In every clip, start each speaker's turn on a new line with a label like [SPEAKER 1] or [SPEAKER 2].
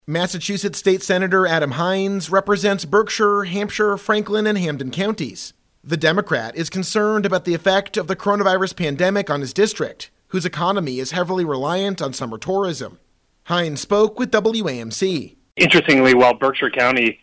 [SPEAKER 1] Massachusetts State Senator Adam Hinds represents Berkshire, Hampshire, Franklin, and Hampden counties. The Democrat is concerned about the effect of the coronavirus pandemic on his district, whose economy is heavily reliant on summer tourism. Hinds spoke with WAMC.
[SPEAKER 2] Interestingly, while Berkshire County,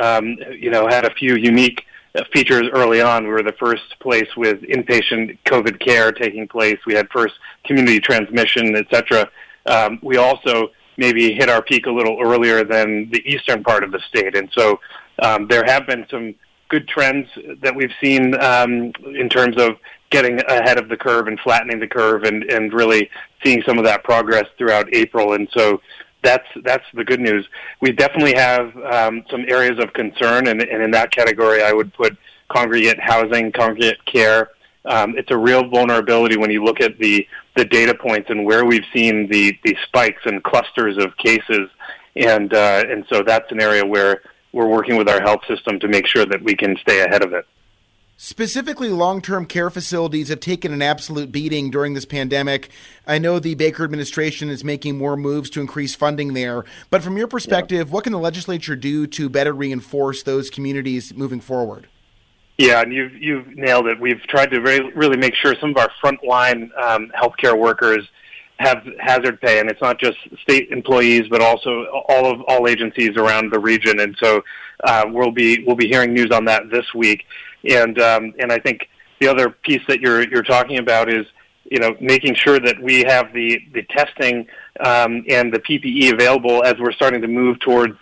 [SPEAKER 2] had a few unique features early on, we were the first place with inpatient COVID care taking place. We had first community transmission, et cetera. We also maybe hit our peak a little earlier than the eastern part of the state. And so there have been some good trends that we've seen in terms of getting ahead of the curve and flattening the curve and really seeing some of that progress throughout April. And so that's the good news. We definitely have some areas of concern, and in that category I would put congregate housing, congregate care. It's a real vulnerability when you look at the data points and where we've seen the spikes and clusters of cases, and so that's an area where we're working with our health system to make sure that we can stay ahead of it.
[SPEAKER 1] Specifically, long-term care facilities have taken an absolute beating during this pandemic. I know the Baker administration is making more moves to increase funding there, but from your perspective, what can the legislature do to better reinforce those communities moving forward?
[SPEAKER 2] Yeah, and you've nailed it. We've tried to really make sure some of our frontline healthcare workers have hazard pay, and it's not just state employees, but also all agencies around the region. And so we'll be hearing news on that this week. And I think the other piece that you're talking about is making sure that we have the testing and the PPE available as we're starting to move towards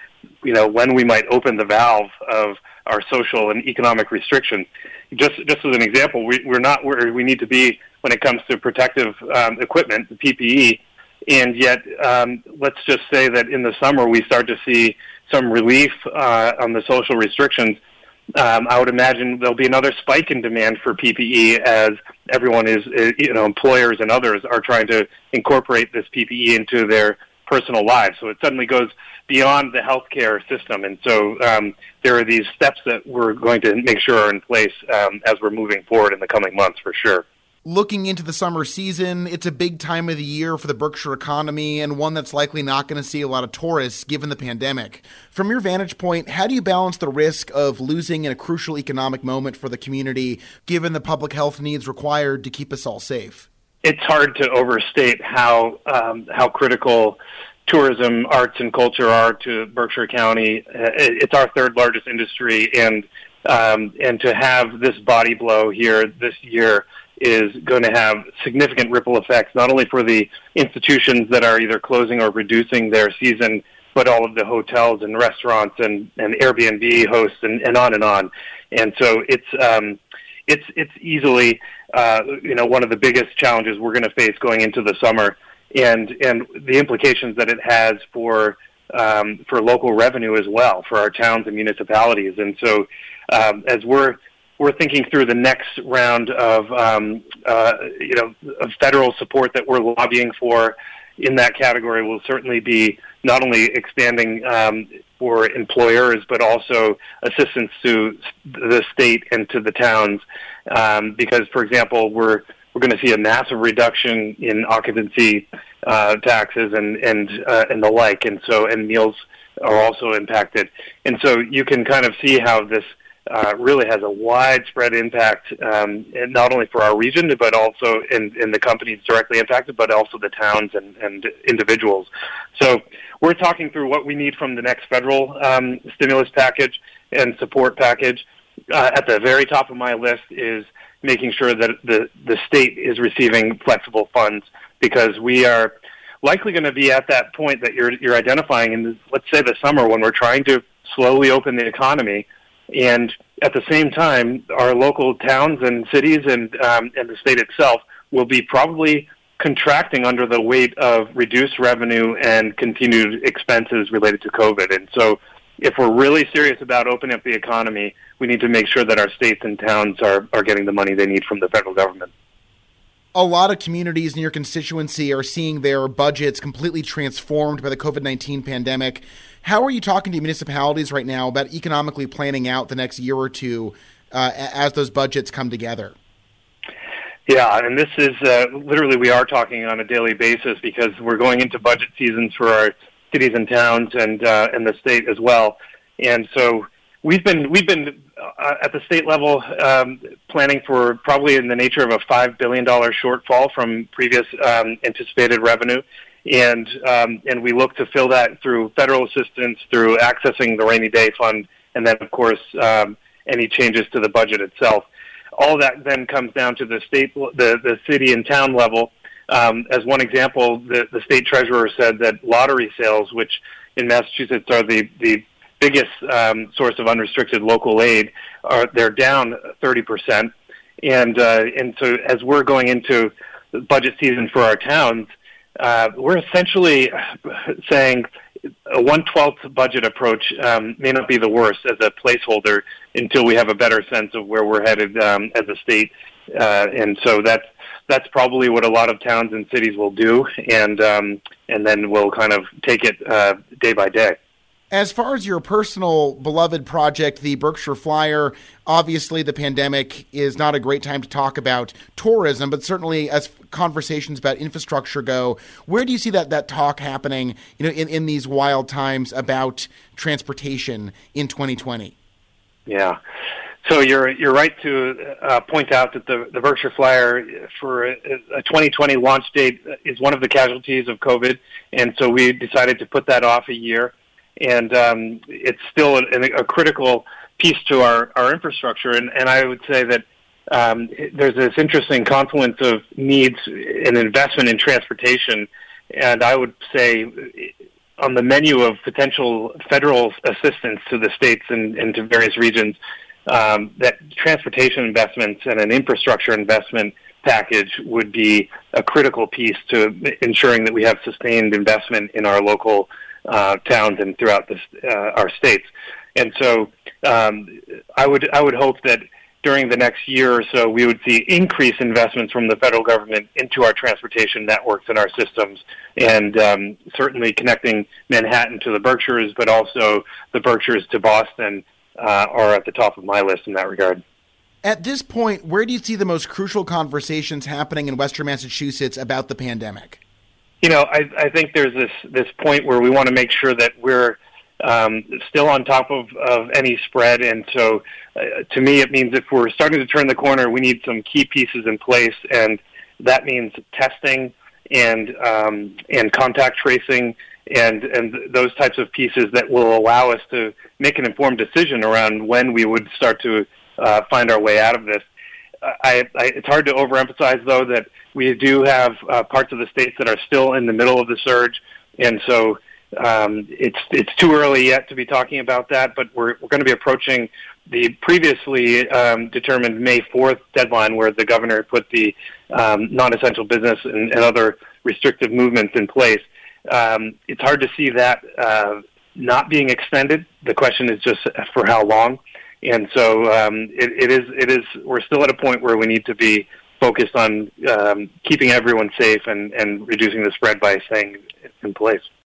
[SPEAKER 2] when we might open the valve of our social and economic restrictions. Just as an example, we're not where we need to be when it comes to protective equipment, the PPE, and yet let's just say that in the summer we start to see some relief on the social restrictions. I would imagine there'll be another spike in demand for PPE as everyone is, employers and others are trying to incorporate this PPE into their personal lives. So it suddenly goes beyond the healthcare system. And so there are these steps that we're going to make sure are in place as we're moving forward in the coming months for sure.
[SPEAKER 1] Looking into the summer season, it's a big time of the year for the Berkshire economy and one that's likely not going to see a lot of tourists given the pandemic. From your vantage point, how do you balance the risk of losing in a crucial economic moment for the community given the public health needs required to keep us all safe?
[SPEAKER 2] It's hard to overstate how critical tourism, arts, and culture are to Berkshire County. It's our third largest industry, and to have this body blow here this year is going to have significant ripple effects, not only for the institutions that are either closing or reducing their season, but all of the hotels and restaurants and Airbnb hosts and on and on. And so it's easily one of the biggest challenges we're going to face going into the summer, and the implications that it has for local revenue as well, for our towns and municipalities. And so as we're thinking through the next round of federal support that we're lobbying for in that category will certainly be not only expanding for employers, but also assistance to the state and to the towns. Because, for example, we're going to see a massive reduction in occupancy taxes and the like, and meals are also impacted. And so you can kind of see how this really has a widespread impact, and not only for our region, but also in the companies directly impacted, but also the towns and individuals. So we're talking through what we need from the next federal stimulus package and support package. At the very top of my list is making sure that the state is receiving flexible funds, because we are likely going to be at that point that you're identifying in, let's say, the summer when we're trying to slowly open the economy. And at the same time, our local towns and cities and the state itself will be probably contracting under the weight of reduced revenue and continued expenses related to COVID. And so if we're really serious about opening up the economy, we need to make sure that our states and towns are getting the money they need from the federal government.
[SPEAKER 1] A lot of communities in your constituency are seeing their budgets completely transformed by the COVID-19 pandemic. How are you talking to municipalities right now about economically planning out the next year or two as those budgets come together?
[SPEAKER 2] Yeah, and this is literally we are talking on a daily basis, because we're going into budget seasons for our cities and towns and the state as well. And so we've been at the state level planning for probably in the nature of a $5 billion shortfall from previous anticipated revenue. And we look to fill that through federal assistance, through accessing the rainy day fund, and then, of course, any changes to the budget itself. All that then comes down to the state, the city and town level. As one example, the state treasurer said that lottery sales, which in Massachusetts are the biggest source of unrestricted local aid, they're down 30%. And so as we're going into the budget season for our towns, we're essentially saying a 1/12 budget approach may not be the worst as a placeholder until we have a better sense of where we're headed as a state. And so that's probably what a lot of towns and cities will do, and then we'll kind of take it day by day.
[SPEAKER 1] As far as your personal beloved project, the Berkshire Flyer, obviously the pandemic is not a great time to talk about tourism, but certainly as conversations about infrastructure go, where do you see that talk happening, in these wild times about transportation in 2020?
[SPEAKER 2] Yeah. So you're right to point out that the Berkshire Flyer for a 2020 launch date is one of the casualties of COVID, and so we decided to put that off a year. And it's still a critical piece to our infrastructure. And I would say that there's this interesting confluence of needs and investment in transportation. And I would say on the menu of potential federal assistance to the states and to various regions, that transportation investments and an infrastructure investment package would be a critical piece to ensuring that we have sustained investment in our local towns and throughout our states. And so I would hope that during the next year or so we would see increased investments from the federal government into our transportation networks and our systems, and certainly connecting Manhattan to the Berkshires, but also the Berkshires to Boston are at the top of my list in that regard.
[SPEAKER 1] At this point, where do you see the most crucial conversations happening in Western Massachusetts about the pandemic?
[SPEAKER 2] I think there's this point where we want to make sure that we're still on top of any spread. And so to me, it means if we're starting to turn the corner, we need some key pieces in place. And that means testing and contact tracing and those types of pieces that will allow us to make an informed decision around when we would start to find our way out of this. It's hard to overemphasize, though, that we do have parts of the states that are still in the middle of the surge, and so it's too early yet to be talking about that, but we're going to be approaching the previously determined May 4th deadline where the governor put the non-essential business and other restrictive movements in place. It's hard to see that not being extended. The question is just for how long. And so it is. We're still at a point where we need to be focused on keeping everyone safe and reducing the spread by staying in place.